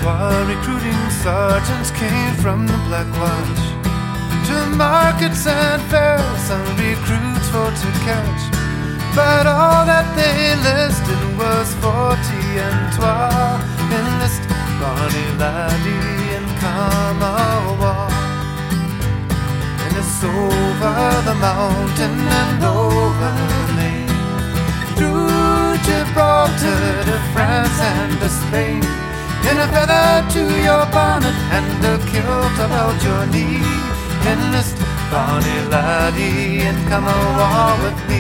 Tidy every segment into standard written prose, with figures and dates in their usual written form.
while recruiting sergeants came from the Black Watch. To markets and fairs, some recruits for to catch, but all that they listed was 40 and 12. Enlist Bonnie Laddie and come away. And it's over the mountain and over the main, through Gibraltar to France and to Spain. In a feather to your bonnet and a kilt about your knee. Enlist Bonnie Laddie and come away with me.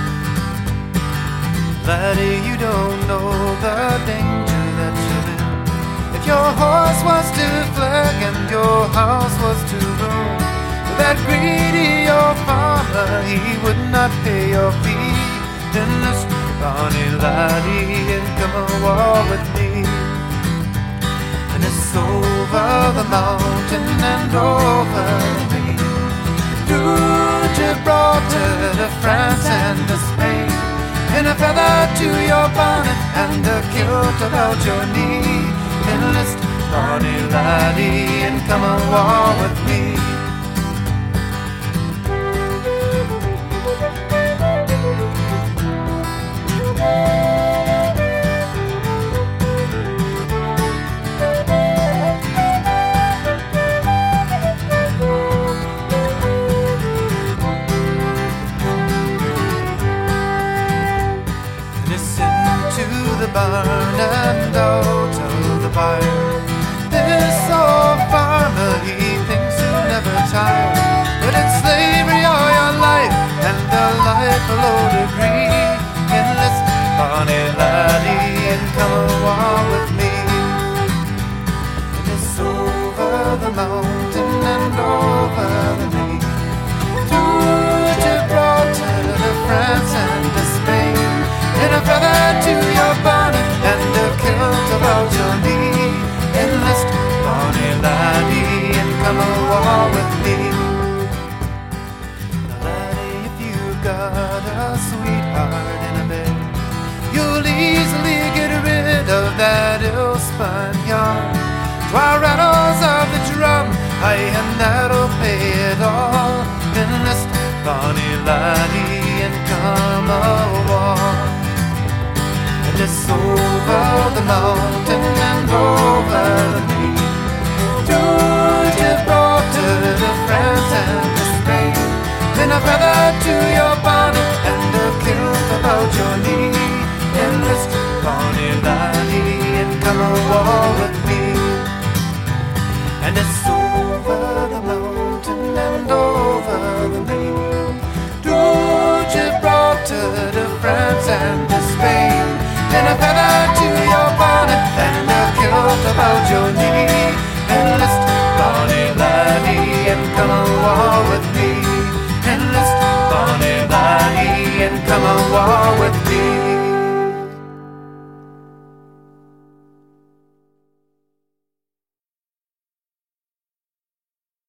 Laddie, you don't know the danger that you're in. If your horse was to flag and your house was to ruin, with that greedy old farmer, he would not pay your fee. Enlist Bonnie Laddie and come away with me. And it's over the mountain and over the main, through Gibraltar to France and to Spain. In a feather to your bonnet and a kilt about your knee. Enlist Bonnie Laddie and come away with me. The barn and out of the byre, this old farmer, he thinks he'll never tire. But it's slavery all your life and a life of low degree. Enlist Bonnie Laddie and come away with me. And it's over the mountain and over the main, through Gibraltar to France and to Spain. In a feather to your bonnet and a kilt about your knee. Enlist Bonnie Laddie and come away with me. Now laddie, if you've got a sweetheart in a bed, you'll easily get rid of that ill-spun yarn. 12 rattles of the drum, aye, and that'll pay it all. Enlist Bonnie Laddie and come away. And it's over the mountain and over the main, through Gibraltar to France and to Spain. In a feather to your bonnet and a kilt about your knee. Enlist Bonnie Laddie and come away with me. And it's over the mountain